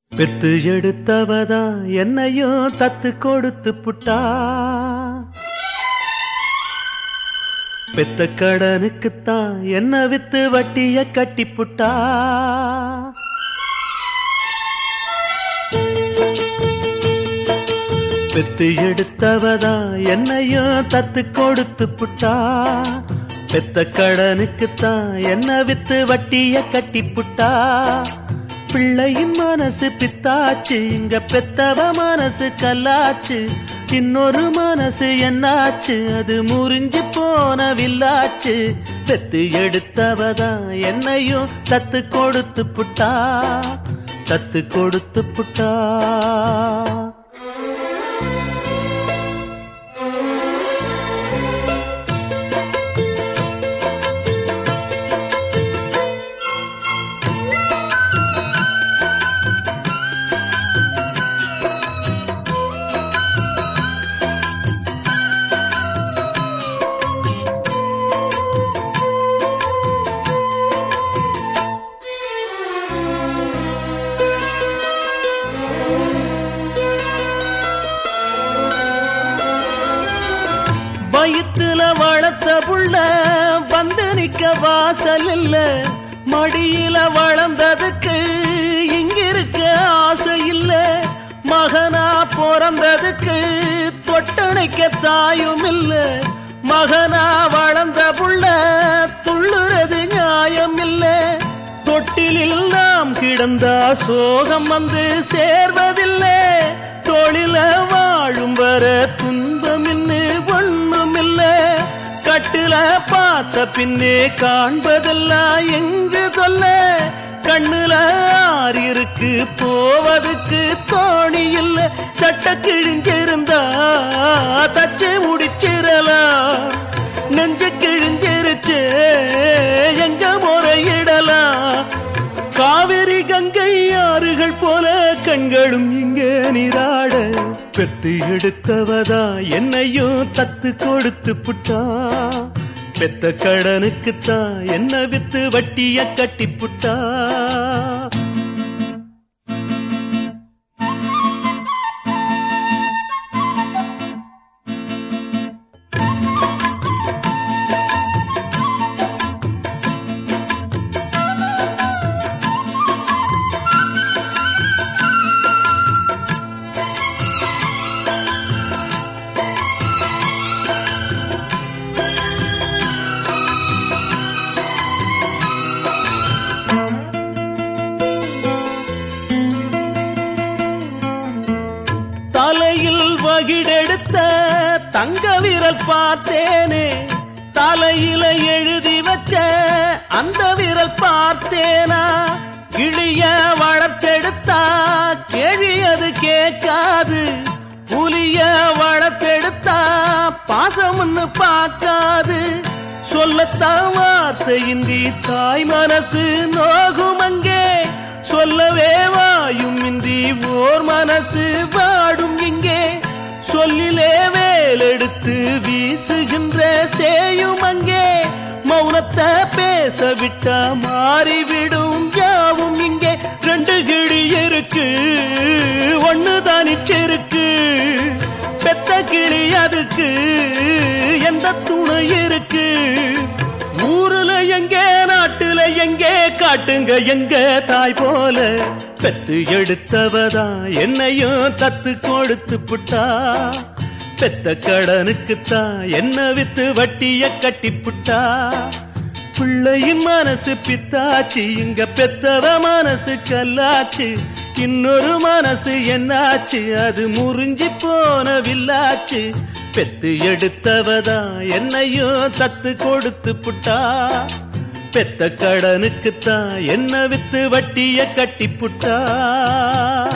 பெத்து எடுத்தவதா என்னையும் தத்து கொடுத்து புட்டா, பெத்த கடனுக்குத்தான் என்ன வித்து வட்டிய கட்டி புட்டா. பெத்து எடுத்தவதா என்னையும் தத்து கொடுத்து புட்டா, பெத்த கடனுக்குத்தான் என்ன வித்து வட்டிய கட்டி புட்டா. பிள்ளையின் மனசு பித்தாச்சு, இங்க பெத்தவ மனசு கல்லாச்சு. இன்னொரு மனசு என்னாச்சு, அது முறிஞ்சு போன வில்லாச்சு. பெத்து எடுத்தவதா என்னையும் தத்து கொடுத்து புட்டா, தத்து கொடுத்து புட்டா. வயிற்றுல வளர்த்த புள்ள வந்து நிக்க வாசல் இல்ல, மடியில வளர்ந்ததுக்கு இங்கிருக்க ஆசை இல்ல. மகனா பிறந்ததுக்கு தொட்டணைக்க தாயும் இல்ல, மகனா வளர்ந்த புள்ள துள்ளுறது நியாயம் இல்ல. தொட்டிலில் நாம் கிடந்தா சோகம் வந்து சேர்வதில்லை, தொழில வாழும் வர துன்பம் இன்னு ஒண்ணுமில்ல. கட்டுல பார்த்த பின்னே காண்பதெல்லாம் எங்கு சொல்ல, கண்ணுல ஆறு இருக்கு போவதுக்கு தோணி இல்ல. சட்ட கிழிஞ்சிருந்தா தச்சு முடிச்சிடலாம், நெஞ்சு கிழிஞ்சிருச்சு எங்க முறையிடலாம். காவிரி கங்கை ஆறுகள் போல கண்களும் இங்கே நீராட, பெத்து எடுத்தவதா என்னையும் தத்து கொடுத்து புட்டா. பெத்த கடனுக்குத்தான் என்ன வித்து வட்டிய கட்டி புட்டா. தலையில் வகிடெடுத்த தங்க விரல் பார்த்தேனே, தலையில எழுதி வச்ச அந்த விரல் பார்த்தேனா. கிளிய வளர்த்தெடுத்தா கேள்வி அது கேட்காது, புலிய வளர்த்தெடுத்தா பாசம்னு பார்க்காது. சொல்லத்தான் வார்த்தையின்றி தாய் மனசு நோகும் அங்கே, சொல்லவே வாயும் இன்றி ஓர் மனசு வாடும் இங்கே. சொல்லிலே வேலெடுத்து வீசுகின்ற சேயும் அங்கே, மௌனத்தை பேச விட்டா மாறிவிடும் யாவும் இங்கே. ரெண்டு கிளி இருக்கு ஒண்ணு தனிச்சிருக்கு, பெத்த கிளி அதுக்கு எந்த துணை இருக்கு. ஊருல எங்கே நாட்டுல எங்கே காட்டுங்க எங்க தாய் போல, பெத்து எடுத்தவதா என்னையும் தத்து கொடுத்து புட்டா. பெத்த கடனுக்குத்தான் என்ன வித்து வட்டிய கட்டி புட்டா. பிள்ளையின் மனசு பித்தாச்சு, இங்க பெத்தவ மனசு கல்லாச்சு. இன்னொரு மனசு என்னாச்சு, அது முறிஞ்சி போன வில்லாச்சு. பெத்து எடுத்தவதா என்னையும் தத்து கொடுத்து புட்டா. பெத்த கடனுக்குத்தான் என்ன வித்து வட்டிய கட்டி புட்டா.